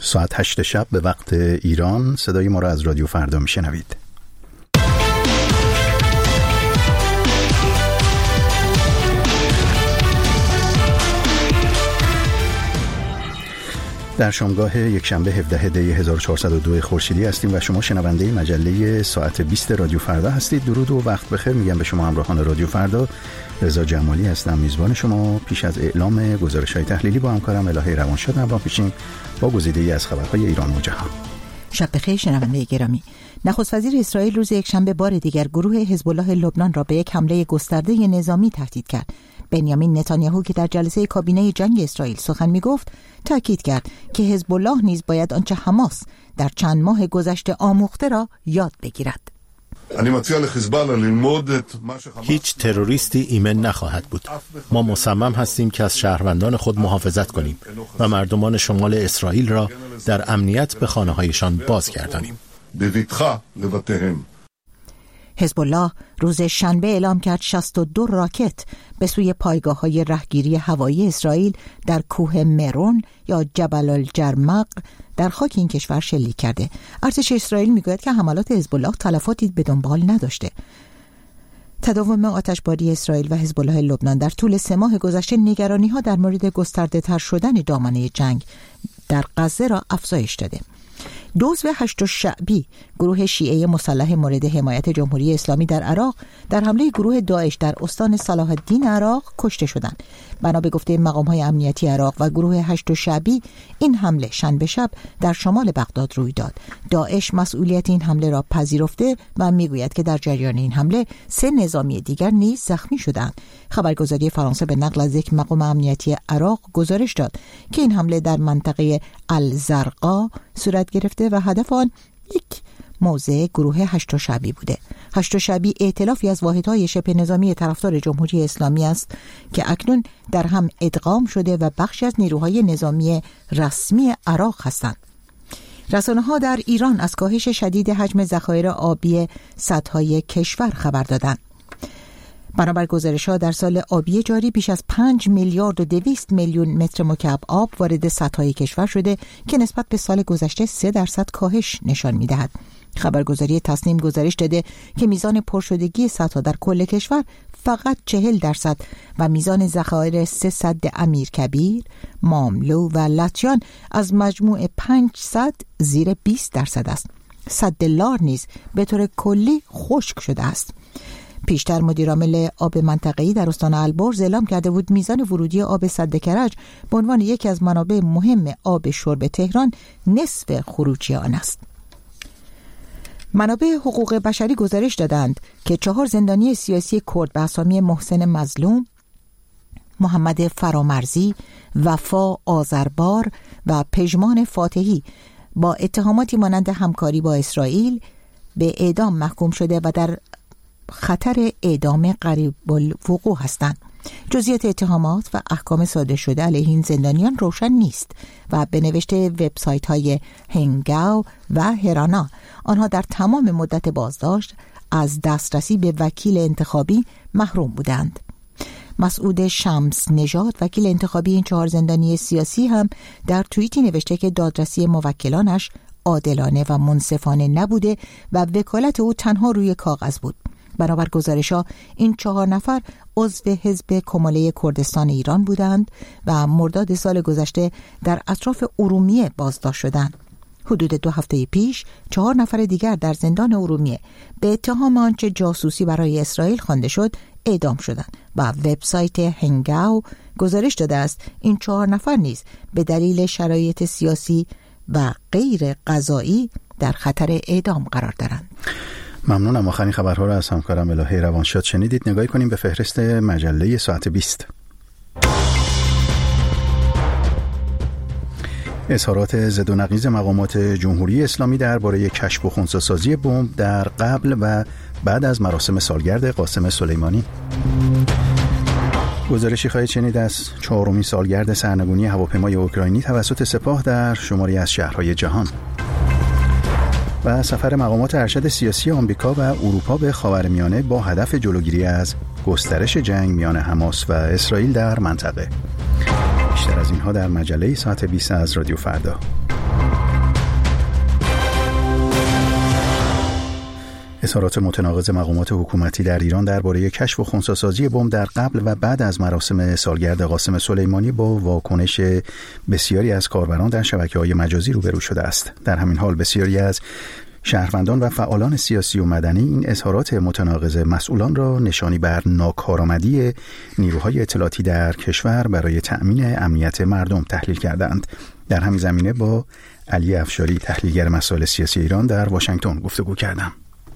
ساعت 8 شب به وقت ایران صدای ما را از رادیو فردا میشنوید. در شامگاه یکشنبه 17 دی 1402 خورشیدی هستیم و شما شنونده مجله ساعت 20 رادیو فردا هستید. درود و وقت بخیر میگم به شما همراهان رادیو فردا. رضا جمالی هستم میزبان شما. پیش از اعلام گزارش‌های تحلیلی با همکارم الهه روانشاد همراه میشیم با گزیده‌ای از خبرهای ایران و جهان. شب بخیر شنونده گرامی. نخست وزیر اسرائیل روز یکشنبه بار دیگر گروه حزب الله لبنان را به یک حمله گسترده نظامی تهدید کرد. بنیامین نتانیاهو که در جلسه کابینه جنگ اسرائیل سخن میگفت تاکید کرد که حزب الله نیز باید آنچه حماس در چند ماه گذشته آموخته را یاد بگیرد. هیچ تروریستی ایمن نخواهد بود. ما مصمم هستیم که از شهروندان خود محافظت کنیم و مردمان شمال اسرائیل را در امنیت به خانه‌هایشان بازگردانیم. حزب الله روز شنبه اعلام کرد 62 راکت به سوی پایگاه‌های رهگیری هوایی اسرائیل در کوه مرون یا جبل الجرمق در خاک این کشور شلیک کرده. ارتش اسرائیل میگوید که حملات حزب الله تلفاتی به دنبال نداشته. تداوم آتشباری اسرائیل و حزب الله لبنان در طول 3 ماه گذشته نگرانی‌ها در مورد گسترده‌تر شدن دامنه جنگ در غزه را افزایش داده. دوز و هشت شعبی گروه شیعه مسلح مورد حمایت جمهوری اسلامی در عراق در حمله گروه داعش در استان صلاح الدین عراق کشته شدند. بنا به گفته مقام‌های امنیتی عراق و گروه هشت شعبی این حمله شنبه شب در شمال بغداد روی داد. داعش مسئولیت این حمله را پذیرفته و میگوید که در جریان این حمله 3 نظامی دیگر نیز زخمی شدند. خبرگزاری فرانسه به نقل از یک مقام امنیتی عراق گزارش داد که این حمله در منطقه الزرقا صورت گرفته و هدف آن یک موضع گروه هشت شعبی بوده. هشت شعبی ائتلافی از واحدهای شبه نظامی طرفدار جمهوری اسلامی است که اکنون در هم ادغام شده و بخشی از نیروهای نظامی رسمی عراق هستند. رسانه‌ها در ایران از کاهش شدید حجم ذخایر آبی سدهای کشور خبر دادند. بنابر گزارش‌ها در سال آبی جاری بیش از 5 میلیارد و 200 میلیون متر مکعب آب وارد سدهای کشور شده که نسبت به سال گذشته 3% کاهش نشان می‌دهد. خبرگزاری تصنیم گزارش داده که میزان پرشدگی سدها در کل کشور فقط 40% و میزان ذخایر 3 سد امیرکبیر، ماملو و لطیان از مجموع 5 سد زیر 20% است. سد لار نیز به طور کلی خشک شده است. پیشتر مدیرعامل آب منطقه‌ای در استان البرز اعلام کرده بود میزان ورودی آب سد کرج به عنوان یکی از منابع مهم آب شرب تهران نصف خروجی آن است. منابع حقوق بشری گزارش دادند که 4 زندانی سیاسی کرد به اسامی محسن مظلوم، محمد فرامرزی، وفا آذربار و پژمان فاتحی با اتهاماتی مانند همکاری با اسرائیل به اعدام محکوم شده و در خطر اعدام قریب الوقوع هستند. جزئیات اتهامات و احکام صادر شده علیه این زندانیان روشن نیست و به نوشت وبسایت‌های هنگاو و هرانا آنها در تمام مدت بازداشت از دسترسی به وکیل انتخابی محروم بودند. مسعود شمس نژاد وکیل انتخابی این 4 زندانی سیاسی هم در توییتی نوشته که دادرسی موکلانش عادلانه و منصفانه نبوده و وکالت او تنها روی کاغذ بود. بنابر گزارش‌ها این 4 نفر عضو حزب کماله کردستان ایران بودند و مرداد سال گذشته در اطراف ارومیه بازداشت شدند. حدود 2 هفته پیش 4 نفر دیگر در زندان ارومیه به اتهام آنچه جاسوسی برای اسرائیل خوانده شد اعدام شدند و وبسایت هنگاو گزارش داده است این 4 نفر نیز به دلیل شرایط سیاسی و غیر قضایی در خطر اعدام قرار دارند. ممنونم. آخرین خبرها را از همکارم الهه روانشاد شنیدید. نگاهی کنیم به فهرست مجله ساعت 20. اظهارات ضد و نقیض مقامات جمهوری اسلامی درباره کشف و خنثی‌سازی بمب در قبل و بعد از مراسم سالگرد قاسم سلیمانی. گزارشی خواهید شنید از 4مین سالگرد سرنگونی هواپیمای اوکراینی توسط سپاه در شماری از شهرهای جهان. و سفر مقامات ارشد سیاسی آمریکا و اروپا به خاورمیانه با هدف جلوگیری از گسترش جنگ میان حماس و اسرائیل در منطقه. بیشتر از اینها در مجله ساعت 20 از رادیو فردا. اظهارات متناقض مقامات حکومتی در ایران درباره کشف و خنثی‌سازی بمب در قبل و بعد از مراسم سالگرد قاسم سلیمانی با واکنش بسیاری از کاربران در شبکه‌های مجازی روبرو شده است. در همین حال بسیاری از شهروندان و فعالان سیاسی و مدنی این اظهارات متناقض مسئولان را نشانی بر ناکارآمدی نیروهای اطلاعاتی در کشور برای تأمین امنیت مردم تحلیل کردند. در همین زمینه با علی افشاری، تحلیلگر مسائل سیاسی ایران، در واشنگتن گفتگو کردم.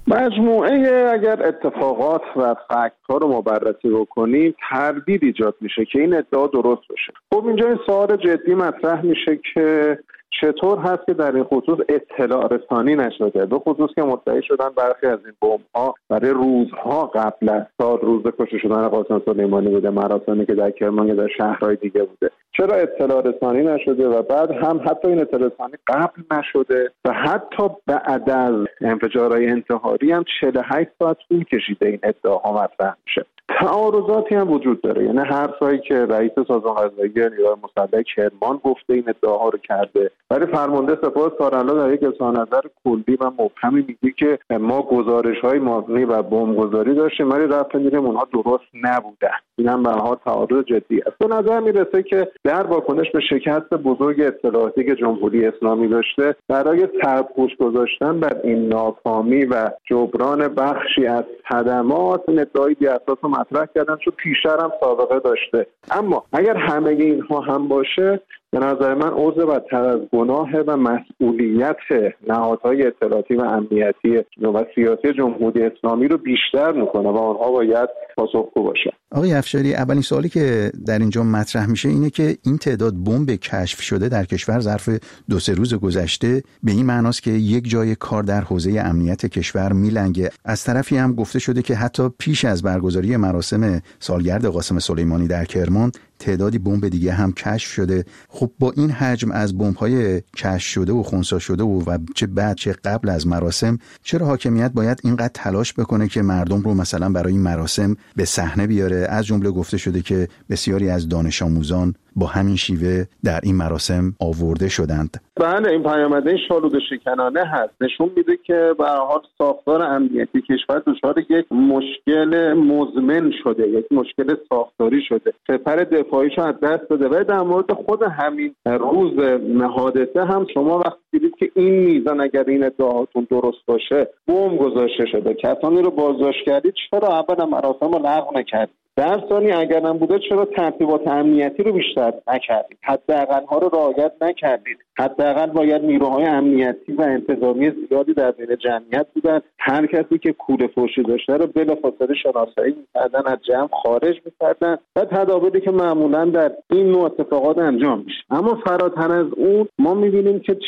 مجموعه اگر اتفاقات و فکت‌ها رو ما بررسی بکنیم تردید ایجاد میشه که این ادعا درست باشه. خب اینجا این سوال جدی مطرح میشه که چطور هست که در این خصوص اطلاع رسانی نشده، به خصوص که مدعی شدن برخی از این بمب‌ها برای روزها قبل از روز کشته شدن قاسم سلیمانی بوده، مراسمی که در کرمان یا در شهرهای دیگه بوده. چرا اطلاع رسانی نشده و بعد هم حتی این اطلاع رسانی قبل نشده و حتی بعد از انفجارهای انتحاری هم 48 ساعت طول کشیده این ادعاها مطرح میشه. تعارضاتی هم وجود داره، یعنی حرفایی که رئیس سازمان قضایی نیروهای مسلح کرمان گفته این ادعاها رو کرده، ولی فرمانده سپاه سالاران در یک اظهارنظر کلی و مبهمی میگه که ما گزارش‌های مبنی بر بمبگذاری داشتیم ولی رفت دیدیم اونها درست نبودن. این هم به هر حال تعارض جدی است. به نظر میرسه که در واکنش به شکست بزرگ اطلاعاتی که جمهوری اسلامی داشته برای سرپوش گذاشتن بر این ناکامی و جبران بخشی از صدمات ادعای بی‌اساس مطرح کردن، چون پیشتر هم سابقه داشته. اما اگر همه اینها هم باشه، به نظر من عضو بدتر از گناه و مسئولیت نهادهای اطلاعاتی و امنیتی و سیاسی جمهوری اسلامی رو بیشتر میکنه و آنها باید پاسخگو باشن. آقای افشاری، اولین سوالی که در اینجا مطرح میشه اینه که این تعداد بمب کشف شده در کشور ظرف 2-3 روز گذشته به این معناست که یک جای کار در حوزه امنیت کشور میلنگه. از طرفی هم گفته شده که حتی پیش از برگزاری مراسم سالگرد قاسم سلیمانی در کرمان تعدادی بمب دیگه هم کشف شده. خب با این حجم از بمب‌های کشف شده و خنثی شده و چه بعد چه قبل از مراسم، چرا حاکمیت باید اینقدر تلاش بکنه که مردم رو مثلا برای این مراسم به صحنه بیاره؟ از جمله گفته شده که بسیاری از دانش آموزان با همین شیوه در این مراسم آورده شدند. بله، این پیامده شالود شکنانه هست. نشون میده که به هر حال ساختار امنیتی کشور دچار یک مشکل مزمن شده، یک مشکل ساختاری شده. سپر دفاعیشو از دست داده. و در مورد خود همین روز حادثه هم شما وقتی دیدید که این میزان اگر این ادعاهاتون درست باشه بمب گذاشته شده، کسانی رو بازداشت کردید، چرا اولا مراسم رو لغو نکردید؟ در ثانی اگر هم بوده چرا ترتیبات امنیتی رو بیشتر نکردید؟ حداقل ها رو رعایت نکردید؟ حداقل باید نیروهای امنیتی و انتظامی زیادی در بین جمعیت بودن. هر کسی که کوره فحشی داشته رو بلافاصله شناسایی می‌کردن، از جمع خارج می‌کردن و تدابیری که معمولاً در این نوع اتفاقات انجام میشه. اما فراتر از اون ما می‌بینیم که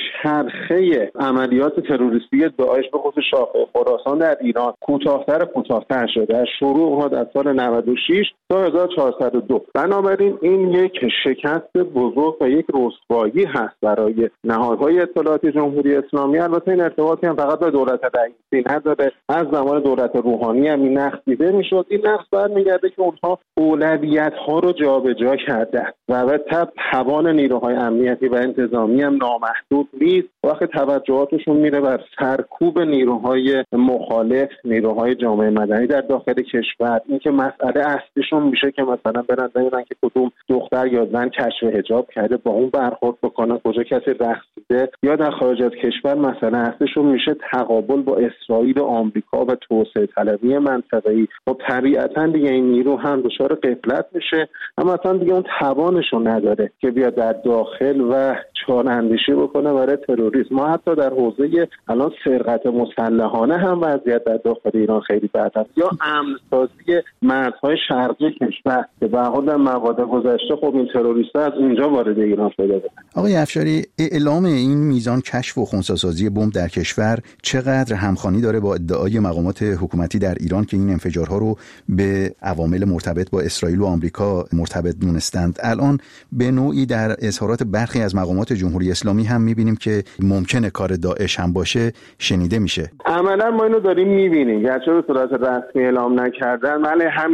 چرخه عملیات تروریستی داعش به خصوص شاخه خراسان در ایران کوتاه‌تر شده از شروع در سال 96 تا 1402. بنابراین این یک شکست بزرگ و یک رسوایی هست برای نهادهای اطلاعاتی جمهوری اسلامی. البته این ارتباطی هم فقط با دولت رئیسی نداره، از زمان دولت روحانی هم این نقص دیده میشد. این نقص برمیگرده که اونها اولویت‌ها رو جابجا کردن و البته توان نیروهای امنیتی و انتظامی هم نامحدود نیست. وقتی توجهاتشون میره بر سرکوب نیروهای مخالف، نیروهای جامعه مدنی در داخل کشور، این که مسئله اصلیشون میشه که مثلا برن ببینن که کدوم دختر یا زن کشف حجاب کرده با اون برخورد بکنن، کجا کسی رقصیده، یا در خارج از کشور مسئله اصلیشون میشه تقابل با اسرائیل و آمریکا و توسعه طلبی منطقه‌ای. خب طبیعتاً دیگه این نیرو هم دچار غفلت میشه، اما اصلا دیگه اون توانشو نداره که بیاد در داخل و چاراندیشی بکنه برای تروریسم. ما حتی در حوزه الان سرقت مسلحانه هم وضعیت در داخل ایران خیلی بد است، یا امن‌سازی مرزهای شرقی کشور که به حال در مواد گذشته خب این تروریست‌ها از اونجا وارد ایران شده بودن. آقای افشاری، اعلام این میزان کشف و خنثی‌سازی بمب در کشور چقدر همخوانی داره با ادعای مقامات حکومتی در ایران که این انفجارها رو به عوامل مرتبط با اسرائیل و آمریکا مرتبط دونستند؟ الان به نوعی در اظهارات برخی از مقامات جمهوری اسلامی هم می‌بینیم که ممکنه کار داعش هم باشه شنیده میشه. عملاً ما اینو داریم می‌بینیم، گرچه به صورت رسمی اعلام نکردن، ولی همین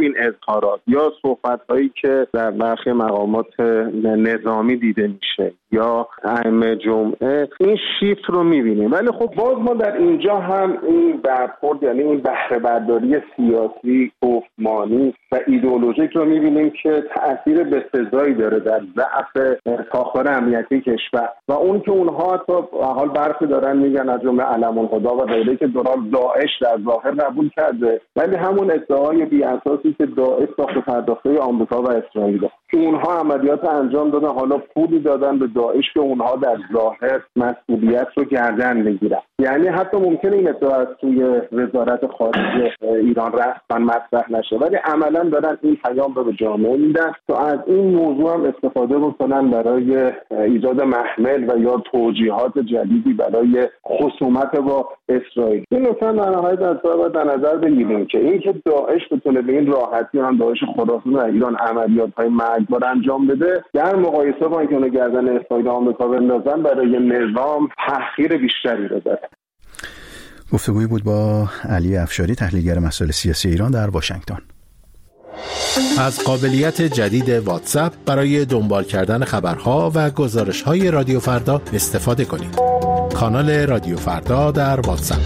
اظهارات یا صحبت‌هایی که در برخی مقامات نظامی دیده میشه یا ائمه جمعه، این شیفت رو می‌بینیم. ولی خب باز ما در اینجا هم این برخورد، یعنی این بهره برداری سیاسی، گفتمانی و ایدئولوژیک رو می‌بینیم که تأثیر بسزایی داره در ضعف ساختار امنیتی کشور و اون که اونها حتی حال برخی دارن میگن از جمله علم الهدی و غیره که داعش در ظاهر قبول کرده، ولی همون ادعای بی اساسی که داعش ساخت پرداخته آمریکا و اسرائیل، اونها عملیات انجام دادن، حالا پولی دادن به داعش که اونها در ظاهر مسئولیت رو گردن بگیرن. یعنی حتی ممکنه این ادعا از توی وزارت خارجه ایران رسما مطرح نشه، ولی عملا دارن این پیام رو به جامعه میدن تا از این موضوع هم استفاده بکنن برای ایجاد محمل و یا توجیهات جدیدی برای خصومت با اسرائیل. این نکته در نهایت در نظر بگیریم که اینکه داعش بتونه به این راحتی هم داعش خراسان و ایران عملیات‌های مرگبار انجام بده، در مقایسه با اینکه اون گردن اسرائیل و آمریکا بندازن، برای نظام تحقیر بیشتری رو داره. گفتگویی بود با علی افشاری، تحلیلگر مسائل سیاسی ایران در واشنگتن. از قابلیت جدید واتساپ برای دنبال کردن خبرها و گزارش‌های رادیو فردا استفاده کنید. کانال رادیو فردا در واتساپ.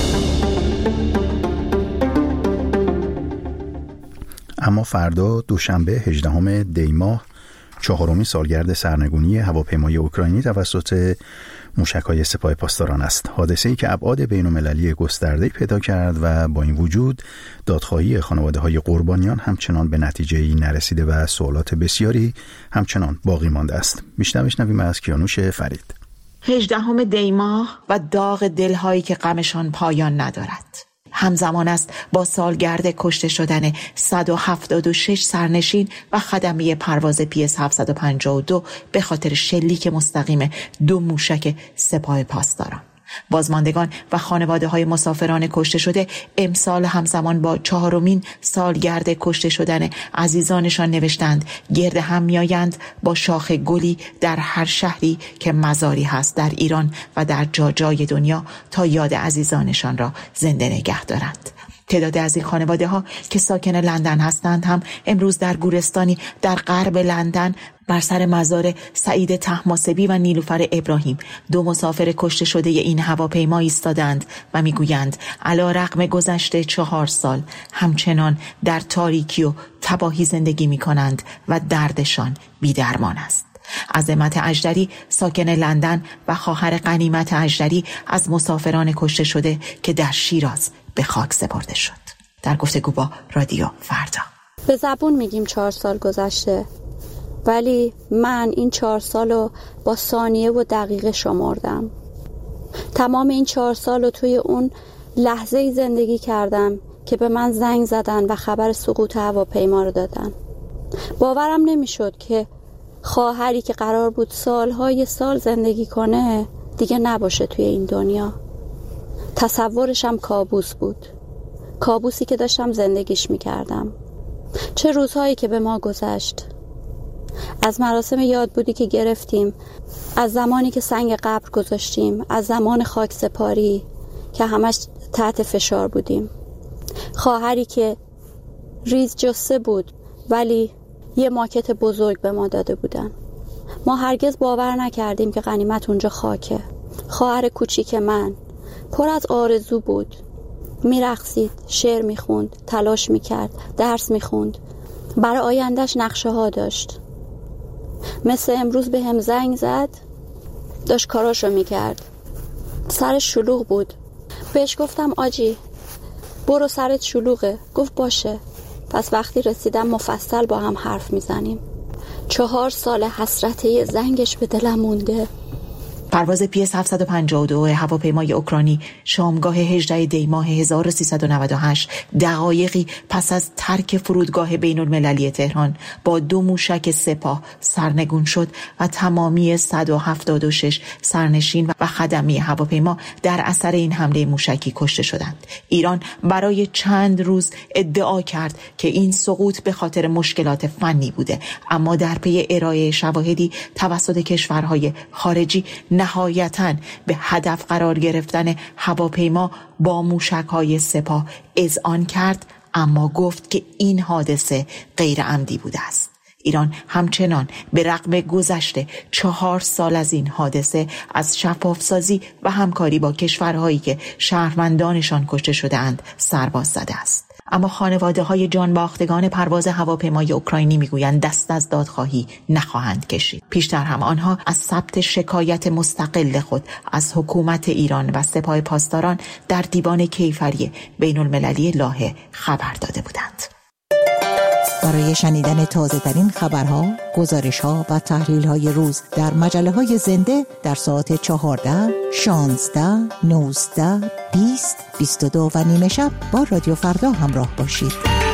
اما فردا دوشنبه 18 دی ماه 4مین سالگرد سرنگونی هواپیمای اوکراینی توسط موشک‌های سپاه پاسداران است. حادثه‌ای که ابعاد بین‌المللی گسترده‌ای پیدا کرد و با این وجود دادخواهی خانواده‌های قربانیان همچنان به نتیجه‌ای نرسیده و سوالات بسیاری همچنان باقی مانده است. بیشتر می‌شنویم از کیانوش فرید. 18 دی ماه و داغ دل‌هایی که غمشان پایان ندارد. همزمان است با سالگرد کشته شدن 176 سرنشین و خدمه پرواز PS 752 به خاطر شلیک مستقیم 2 موشک سپاه پاسداران. بازماندگان و خانواده‌های مسافران کشته شده امسال همزمان با 4مین سالگرد کشته شدن عزیزانشان نوشتند گرد هم می‌آیند با شاخ گلی در هر شهری که مزاری هست در ایران و در جای دنیا تا یاد عزیزانشان را زنده نگه دارند. تعداد از این خانواده‌ها که ساکن لندن هستند هم امروز در گورستانی در غرب لندن بر سر مزار سعید طهماسبی و نیلوفر ابراهیم 2 مسافر کشته شده این هواپیما ایستادند و میگویند علی رغم گذشته 4 سال همچنان در تاریکی و تباهی زندگی می‌کنند و دردشان بی‌درمان است. عظمت اژدری ساکن لندن و خواهر غنیمت اژدری از مسافران کشته شده که در شیراز به خاک سپرده شد. در گفتگو با رادیو فردا. به زبون میگیم 4 سال گذشته، ولی من این 4 سالو با ثانیه و دقیقه شمردم. تمام این 4 سالو توی اون لحظه‌ای زندگی کردم که به من زنگ زدن و خبر سقوط هواپیما رو دادن. باورم نمیشد که خواهری که قرار بود سالهای سال زندگی کنه دیگه نباشه توی این دنیا. تصورشم کابوس بود، کابوسی که داشتم زندگیش میکردم. چه روزهایی که به ما گذشت، از مراسم یادبودی که گرفتیم، از زمانی که سنگ قبر گذاشتیم، از زمان خاک سپاری که همش تحت فشار بودیم. خواهری که ریز جثه بود ولی یه ماکت بزرگ به ما داده بودن. ما هرگز باور نکردیم که غنیمت اونجا خاکه. خواهر کوچیک من پر از آرزو بود، میرقصید، شعر میخوند، تلاش میکرد، درس میخوند، برای آیندهش نقشه ها داشت. مثل امروز به هم زنگ زد، داشت کاراشو میکرد، سرش شلوغ بود. بهش گفتم آجی برو سرت شلوغه. گفت باشه. پس وقتی رسیدم مفصل با هم حرف میزنیم. 4 سال حسرته زنگش به دلم مونده. پرواز PS 752 هواپیمای اوکراینی شامگاه 18 دی ماه 1398 دقایقی پس از ترک فرودگاه بین‌المللی تهران با 2 موشک سپاه سرنگون شد و تمامی 176 سرنشین و خدمه هواپیما در اثر این حمله موشکی کشته شدند. ایران برای چند روز ادعا کرد که این سقوط به خاطر مشکلات فنی بوده، اما در پی ارائه شواهدی توسط کشورهای خارجی نهایتاً به هدف قرار گرفتن هواپیما با موشک‌های سپاه اذعان کرد اما گفت که این حادثه غیر عمدی بوده است. ایران همچنان به رغم گذشته 4 سال از این حادثه از شفافسازی و همکاری با کشورهایی که شهروندانشان کشته شده‌اند سرباز زده است. اما خانواده‌های جانباختگان پرواز هواپیمای اوکراینی میگویند دست از دادخواهی نخواهند کشید. پیشتر هم آنها از ثبت شکایت مستقل خود از حکومت ایران و سپاه پاسداران در دیوان کیفری بین‌المللی لاهه خبر داده بودند. برای شنیدن تازه‌ترین خبرها، گزارش‌ها و تحلیل‌های روز در مجله‌های زنده در ساعت 14، 16، 19، 20، 22 و نیمه شب با رادیو فردا همراه باشید.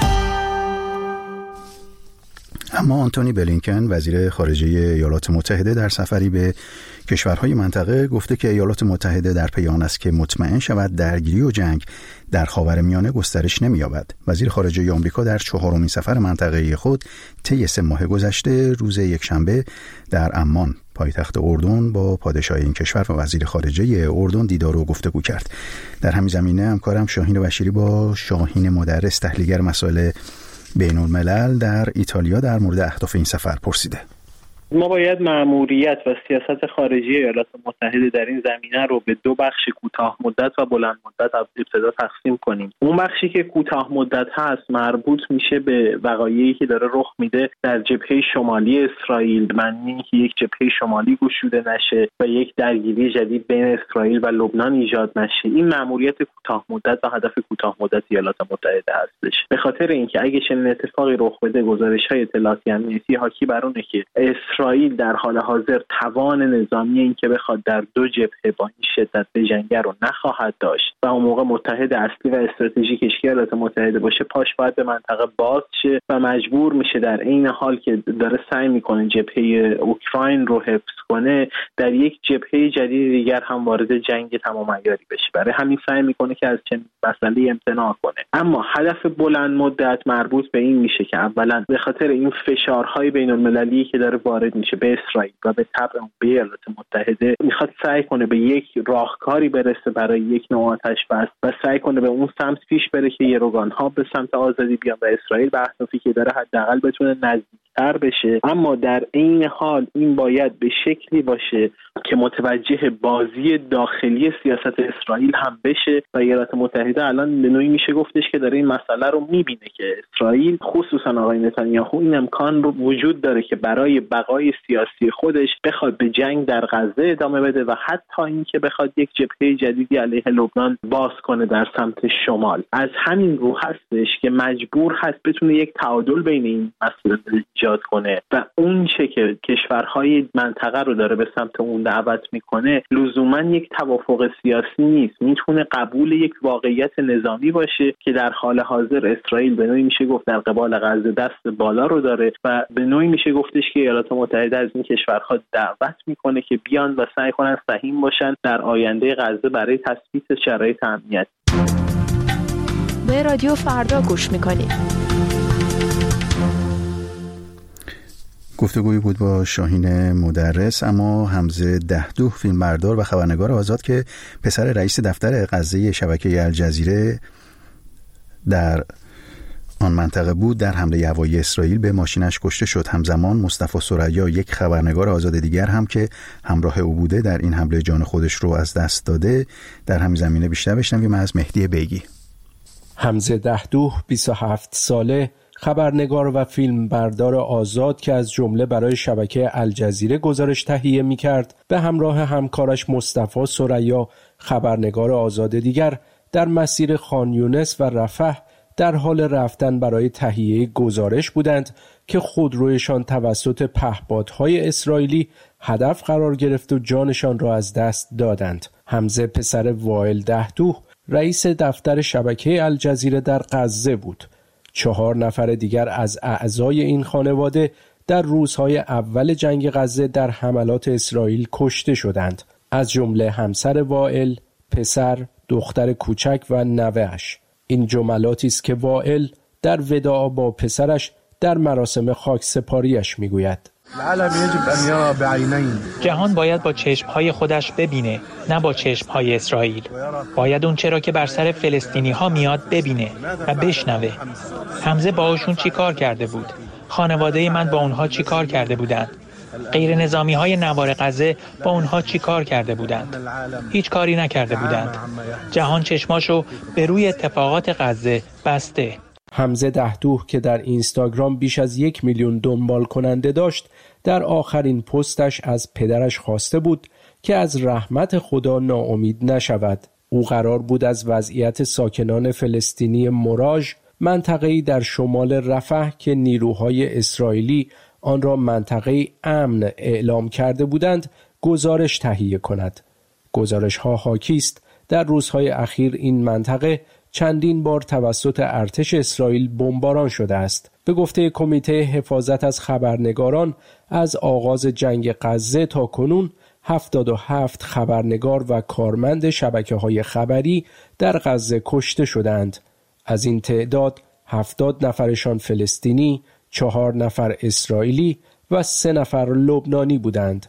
اما آنتونی بلینکن وزیر خارجه ایالات متحده در سفری به کشورهای منطقه گفته که ایالات متحده در پی آن است که مطمئن شود درگیری و جنگ در خاورمیانه گسترش نمی‌یابد. وزیر خارجه آمریکا در 4مین سفر منطقه‌ای خود طی 3 ماه گذشته روز یکشنبه در عمان پایتخت اردن با پادشاه این کشور و وزیر خارجه اردن دیدار و گفتگو کرد. در همین زمینه همکارم شاهین بشیری با شاهین مدرس تحلیلگر مسائل بین الملل در ایتالیا در مورد اهداف این سفر پرسیده. ما باید مأموریت و سیاست خارجی ایالات متحده در این زمینه رو به 2 بخش کوتاه مدت و بلند مدت از ابتدا تقسیم کنیم. اون بخشی که کوتاه مدت هست مربوط میشه به وقایعی که داره رخ میده در جبهه شمالی اسرائیل، معنی که یک جبهه شمالی گشوده نشه و یک درگیری جدید بین اسرائیل و لبنان ایجاد نشه. این مأموریت کوتاه مدت و هدف کوتاه مدت ایالات متحده هستش. به خاطر اینکه اگه چنین اتفاقی رخ بده، گزارش‌های اطلاعاتی امنیتی حاکی بر اونه که اسرائیل در حال حاضر توان نظامی این که بخواد در 2 جبهه با این شدت بجنگه رو نخواهد داشت و اون موقع متحد اصلی و استراتژیکش که ایالات متحده باشه پاش باید به منطقه باز شه و مجبور میشه در عین حال که داره سعی میکنه جبهه اوکراین رو حفظ کنه در یک جبهه جدید دیگر هم وارد جنگ تمام عیاری بشه. برای همین سعی میکنه که از چنین مسئله امتناع کنه. اما هدف بلند مدت مربوط به این میشه که اولا به خاطر این فشارهای بین‌المللی که داره وارد میشه به اسرائیل و به طبع به ایالات متحده، میخواد سعی کنه به یک راهکاری برسه برای یک نوع آتش بس و سعی کنه به اون سمت پیش بره که یروگان‌ها به سمت آزادی بیان و اسرائیل به اهدافی که داره حداقل بتونه نزدیکتر بشه. اما در عین حال این باید به شکلی باشه که متوجه بازی داخلی سیاست اسرائیل هم بشه و ایالات متحده الان به نوعی میشه گفتش که داره این مسئله رو میبینه که اسرائیل خصوصا آقای نتانیاهو این امکان رو وجود داره که برای بقای سیاسی خودش بخواد به جنگ در غزه ادامه بده و حتی اینکه بخواد یک جبهه جدیدی علیه لبنان باز کنه در سمت شمال. از همین رو هستش که مجبور هست بتونه یک تعادل بین این مسائل ایجاد کنه و اون چه که کشورهای منطقه رو داره به سمت اون دعوت میکنه لزوما یک توافق سیاسی نیست، میتونه قبول یک واقعیت نظامی باشه که در حال حاضر اسرائیل به نوعی میشه گفت در قبال غزه دست بالا رو داره و به نوعی میشه گفتش که ایالات متحده از این کشورها دعوت میکنه که بیان و سعی کنن سهیم باشن در آینده غزه برای تثبیت شرایط امنیت. به رادیو فردا گوش میکنید. گفتگویی بود با شاهین مدرس. اما حمزه دهدوح فیلمبردار و خبرنگار آزاد که پسر رئیس دفتر غزه شبکه الجزیره در آن منطقه بود در حمله هوایی اسرائیل به ماشینش کشته شد. همزمان مصطفی ثریا یک خبرنگار آزاد دیگر هم که همراه او بوده در این حمله جان خودش رو از دست داده. در همین زمینه بیشتر بشنویم از مهدی بیگی. حمزه دهدوح 27 ساله خبرنگار و فیلمبردار آزاد که از جمله برای شبکه الجزیره گزارش تهیه می‌کرد به همراه همکارش مصطفی ثریا خبرنگار آزاد دیگر در مسیر خان یونس و رفح در حال رفتن برای تهیه گزارش بودند که خودرویشان توسط پهپادهای اسرائیلی هدف قرار گرفت و جانشان را از دست دادند. حمزه پسر وائل دهدوح رئیس دفتر شبکه الجزیره در غزه بود. 4 نفر دیگر از اعضای این خانواده در روزهای اول جنگ غزه در حملات اسرائیل کشته شدند، از جمله همسر وائل، پسر، دختر کوچک و نوه‌اش. این جملاتی است که وائل در وداع با پسرش در مراسم خاکسپاریش میگوید. جهان باید با چشم‌های خودش ببینه، نه با چشم‌های اسرائیل. باید اون چرا که بر سر فلسطینی‌ها میاد ببینه و بشنوه. حمزه باهاشون چی کار کرده بود؟ خانواده من با اونها چی کار کرده بودند؟ غیر نظامی های نوار غزه با اونها چی کار کرده بودند؟ هیچ کاری نکرده بودند. جهان چشماشو به روی اتفاقات غزه بسته. حمزه دهدوح که در اینستاگرام بیش از 1 میلیون دنبال کننده داشت، در آخرین پستش از پدرش خواسته بود که از رحمت خدا ناامید نشود. او قرار بود از وضعیت ساکنان فلسطینی موراژ، منطقه‌ای در شمال رفح که نیروهای اسرائیلی آن را منطقه امن اعلام کرده بودند، گزارش تهیه کند. گزارش‌ها حاکی است در روزهای اخیر این منطقه چندین بار توسط ارتش اسرائیل بمباران شده است. به گفته کمیته حفاظت از خبرنگاران، از آغاز جنگ غزه تا کنون 77 خبرنگار و کارمند شبکه‌های خبری در غزه کشته شدند. از این تعداد 70 نفرشان فلسطینی، 4 نفر اسرائیلی و 3 نفر لبنانی بودند.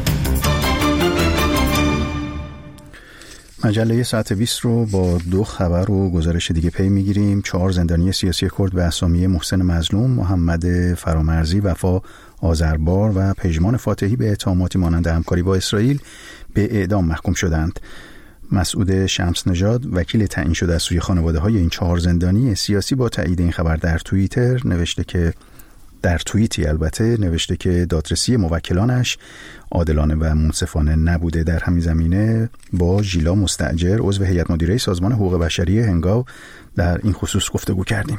مجله ساعت 20 رو با 2 خبر و گزارش دیگه پی میگیریم. 4 زندانی سیاسی کرد به اسامی محسن مظلوم، محمد فرامرزی، وفا آذربار و پژمان فاتحی به اتهاماتی مانند همکاری با اسرائیل به اعدام محکوم شدند. مسعود شمس نژاد، وکیل تعیین شده از سوی خانواده‌های این 4 زندانی سیاسی، با تایید این خبر در توییتر نوشته که دادرسی موکلانش عادلانه و منصفانه نبوده. در همین زمینه با ژیلا مستاجر، عضو هیئت مدیره سازمان حقوق بشری هنگاو، در این خصوص گفتگو کردیم.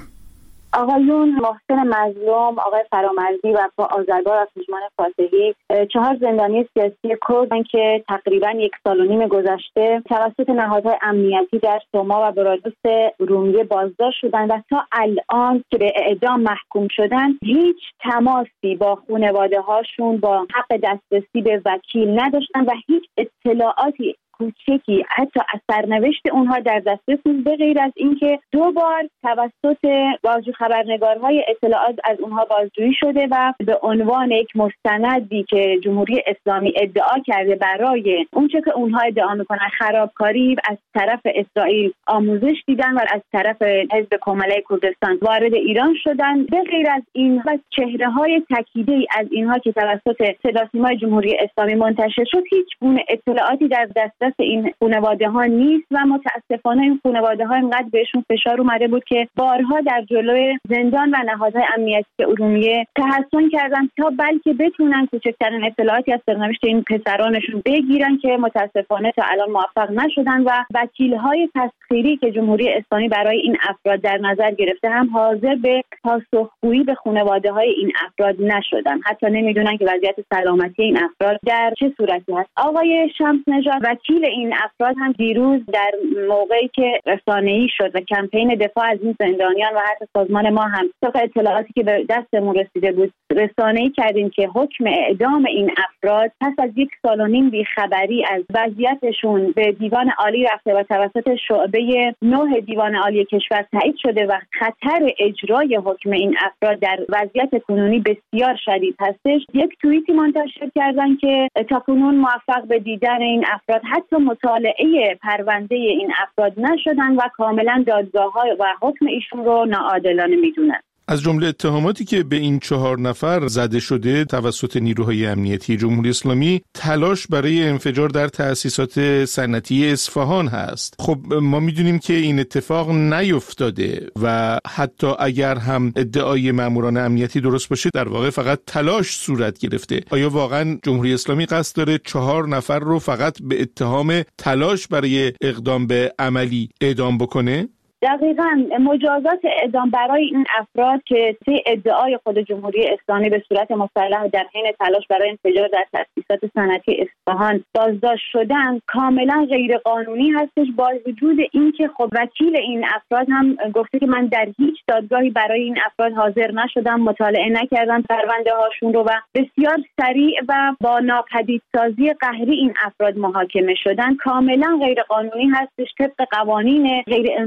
آقایون محسن مظلوم، آقای فرامرزی و آذربار و پژمان فاتحی 4 زندانی سیاسی کردن که تقریبا 1 سال و نیم گذشته توسط نهادهای امنیتی در سوما و برادوس رومیه بازداشت شدند و تا الان که به اعدام محکوم شدن هیچ تماسی با خانواده هاشون، با حق دسترسی به وکیل نداشتن و هیچ اطلاعاتی کوچکی حتی از سرنوشت اونها در دسترس نیست، به غیر از اینکه 2 بار توسط بازجو خبرنگارهای اطلاعات از اونها بازجویی شده و به عنوان یک مستندی که جمهوری اسلامی ادعا کرده برای اونچه که اونها ادعا میکنن خرابکاری از طرف اسرائیل آموزش دیدن و از طرف حزب کماله کردستان وارد ایران شدن. به غیر از این و چهره‌های تکیده‌ای از اینها که توسط صداوسیمای جمهوری اسلامی منتشر شد، هیچ گونه اطلاعاتی در دسترس این خانواده ها نیست و متاسفانه این خانواده ها اینقدر بهشون فشار اومده بود که بارها در جلوی زندان و نهادهای امنیتی ارومیه تحصن کردن تا بلکه بتونن کوچکترین اطلاعاتی از سرنوشت این پسرانشون بگیرن که متاسفانه تا الان موفق نشدن و وکیل‌های تسخیری که جمهوری اسلامی برای این افراد در نظر گرفته هم حاضر به پاسخگویی به خانواده‌های این افراد نشدن. حتی نمیدونن که وضعیت سلامتی این افراد در چه صورتی هست. آقای شمس نژاد وکیل این افراد هم دیروز در موقعی که رسانه‌ای شد و کمپین دفاع از این زندانیان و حتی سازمان ما هم طبق اطلاعاتی که به دستمون رسیده بود رسانه‌ای کردیم که حکم اعدام این افراد پس از 1 سال و نیم بیخبری از وضعیتشون به دیوان عالی رفته و توسط شعبه 9 دیوان عالی کشور تایید شده و خطر اجرای حکم این افراد در وضعیت کنونی بسیار شدید هستش. یک توییتی منتشر کردن که تاکنون موفق به دیدن این افراد حتی مطالعه پرونده این افراد نشدن و کاملا دادگاه‌ها و حکم ایشون رو ناعادلانه میدونن. از جمله اتهاماتی که به این 4 نفر زده شده توسط نیروهای امنیتی جمهوری اسلامی، تلاش برای انفجار در تأسیسات صنعتی اصفهان هست. خب ما میدونیم که این اتفاق نیفتاده و حتی اگر هم ادعای ماموران امنیتی درست باشه، در واقع فقط تلاش صورت گرفته. آیا واقعا جمهوری اسلامی قصد داره 4 نفر رو فقط به اتهام تلاش برای اقدام به عملی اعدام بکنه؟ دقیقاً مجازات اعدام برای این افراد که طی ادعای خود جمهوری اسلامی به صورت مسلح در حین تلاش برای انفجار در تأسیسات صنعتی اصفهان بازداشت شدن کاملا غیر قانونی هستش، با وجود اینکه خب وکیل این افراد هم گفته که من در هیچ دادگاهی برای این افراد حاضر نشدم، مطالعه نکردم پرونده هاشون رو و بسیار سریع و با ناپدیدسازی قهری این افراد محاکمه شدن. کاملا غیر قانونی هستش، طبق قوانین غیر انسانی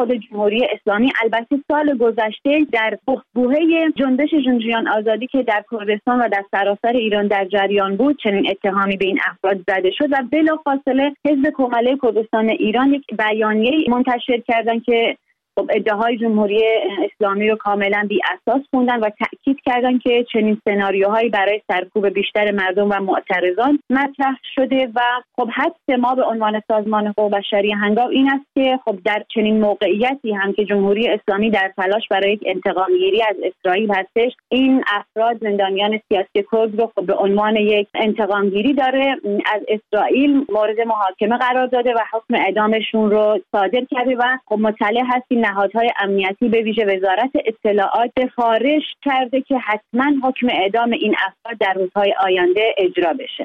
خود جمهوری اسلامی. البته سال گذشته در بحبوحه جنبش جنجیان آزادی که در کردستان و در سراسر ایران در جریان بود چنین اتهامی به این افراد زده شد و بلافاصله حزب کماله کردستان ایران یک بیانیه منتشر کردن که ادعاهای جمهوری اسلامی رو کاملا بی اساس خوندن و تأکید کردن که چنین سناریوهایی برای سرکوب بیشتر مردم و معترضان مطرح شده و حث ما به عنوان سازمان حقوق بشری هنگام این است که در چنین موقعیتی هم که جمهوری اسلامی در تلاش برای یک انتقام‌گیری از اسرائیل هستش، این افراد زندانیان سیاسی کرد رو به عنوان یک انتقام‌گیری داره از اسرائیل مورد محاکمه قرار داده و حکم اعدامشون رو صادر کرده و مطلع هستیم نهادهای امنیتی به ویژه وزارت اطلاعات خارج کرده که حتما حکم اعدام این افراد در روزهای آینده اجرا بشه.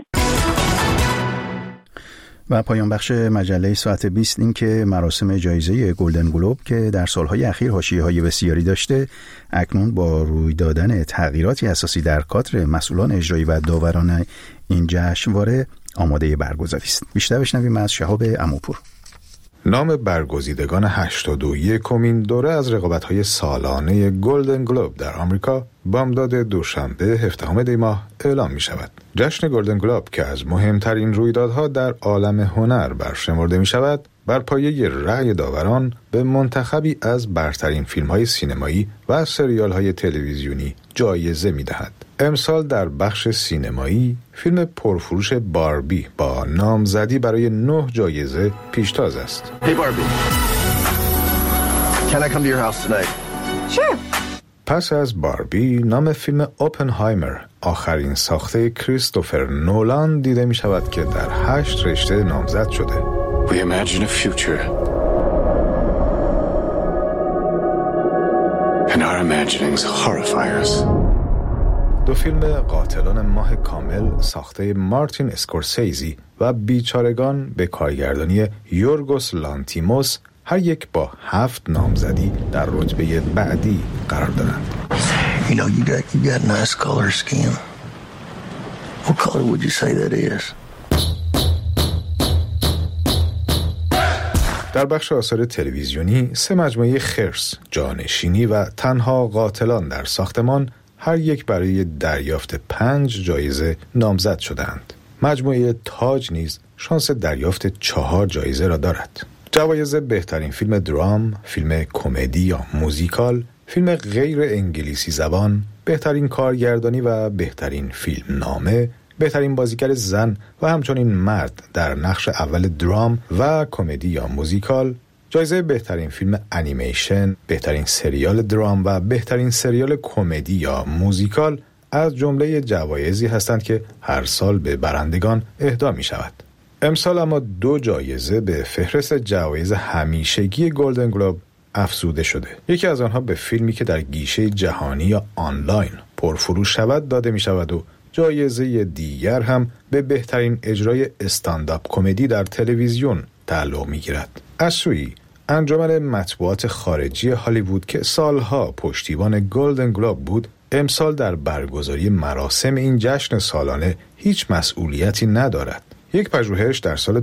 و پایان بخش مجله ساعت 20 این که مراسم جایزه گلدن گلوب که در سالهای اخیر حاشیه‌های بسیاری داشته اکنون با روی دادن تغییراتی اساسی در کادر مسئولان اجرایی و داوران این جشنواره آماده برگزاری است. بیشتر بشنویم از شهاب عموپور. نام برگزیدگان 81مین دوره از رقابت‌های سالانه گلدن گلوب در آمریکا بامداد دوشنبه 17 دی ماه اعلام می‌شود. جشن گلدن گلوب که از مهمترین رویدادها در عالم هنر برشمرده می‌شود، بر پایه رأی داوران به منتخبی از برترین فیلم‌های سینمایی و سریال‌های تلویزیونی جایزه می‌دهد. امسال در بخش سینمایی فیلم پرفروش باربی با نامزدی برای 9 جایزه پیشتاز است. Hey Barbie. Can I come to your house tonight? Sure. پس از باربی نام فیلم اوپنهایمر آخرین ساخته کریستوفر نولان دیده می شود که در 8 رشته نامزد شده. We imagine a future. And our imaginings horrify us. دو فیلم قاتلان ماه کامل ساخته مارتین اسکورسیزی و بیچارگان به کارگردانی یورگوس لانتیموس هر یک با 7 نامزدی در رتبه بعدی قرار دارند. You know, you got nice color skin. What color would you say that is? در بخش آثار تلویزیونی 3 مجموعه خرس، جانشینی و تنها قاتلان در ساختمان هر یک برای دریافت 5 جایزه نامزد شدند. مجموعه تاج نیز شانس دریافت 4 جایزه را دارد. جوایز بهترین فیلم درام، فیلم کمدی یا موزیکال، فیلم غیر انگلیسی زبان، بهترین کارگردانی و بهترین فیلم نامه، بهترین بازیگر زن و همچنین مرد در نقش اول درام و کمدی یا موزیکال، جایزه بهترین فیلم انیمیشن، بهترین سریال درام و بهترین سریال کمدی یا موزیکال از جمله جوایزی هستند که هر سال به برندگان اهدا می شود. امسال اما 2 جایزه به فهرست جوایز همیشگی گلدن گلوب افزوده شده. یکی از آنها به فیلمی که در گیشه جهانی یا آنلاین پرفروش شود داده می شود و جایزه دیگر هم به بهترین اجرای استندآپ کمدی در تلویزیون تعلق می گیرد. از سوی انجمن مطبوعات خارجی هالیوود که سالها پشتیبان گلدن گلوب بود، امسال در برگزاری مراسم این جشن سالانه هیچ مسئولیتی ندارد. یک پژوهش در سال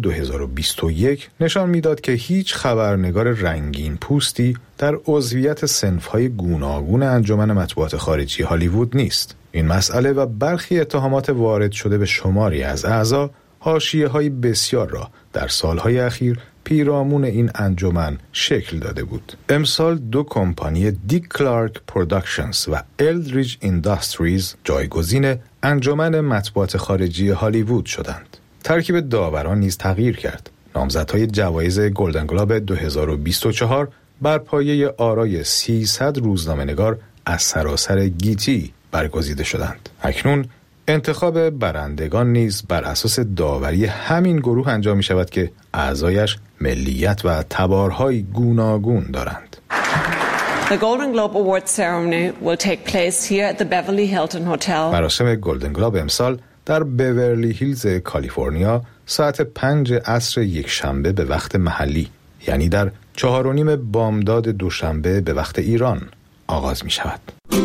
2021 نشان میداد که هیچ خبرنگار رنگین پوستی در عضویت صنف‌های گوناگون انجمن مطبوعات خارجی هالیوود نیست. این مسئله و برخی اتهامات وارد شده به شماری از اعضا حاشیه‌های بسیار را در سالهای اخیر پیرامون این انجمن شکل داده بود. امسال 2 کمپانی دیک کلارک پروداکشنز و الدریج اینداستریز جایگزین انجمن مطبوعات خارجی هالیوود شدند. ترکیب داوران نیز تغییر کرد. نامزدهای جوایز گلدن گلوب 2024 بر پایه آرای 300 روزنامه‌نگار از سراسر گیتی برگزیده شدند. اکنون انتخاب برندگان نیز بر اساس داوری همین گروه انجام می شود که اعضایش ملیت و تبارهای گوناگون دارند. The Golden Globe Awards ceremony will take place here at the Beverly Hilton Hotel. مراسم گلدن گلوب امسال در بیورلی هیلز کالیفرنیا ساعت 5 عصر یک شنبه به وقت محلی، یعنی در 4:30 بامداد دوشنبه به وقت ایران آغاز می شود.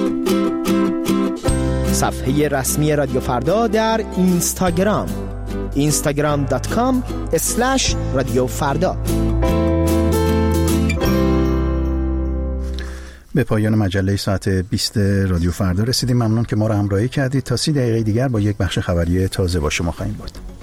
صفحه رسمی رادیو فردا در اینستاگرام instagram.com/رادیو فردا. به پایان مجله ساعت 20 رادیو فردا رسیدیم. ممنون که ما را همراهی کردید. تا 30 دقیقه دیگر با یک بخش خبری تازه با شما خواهیم بود.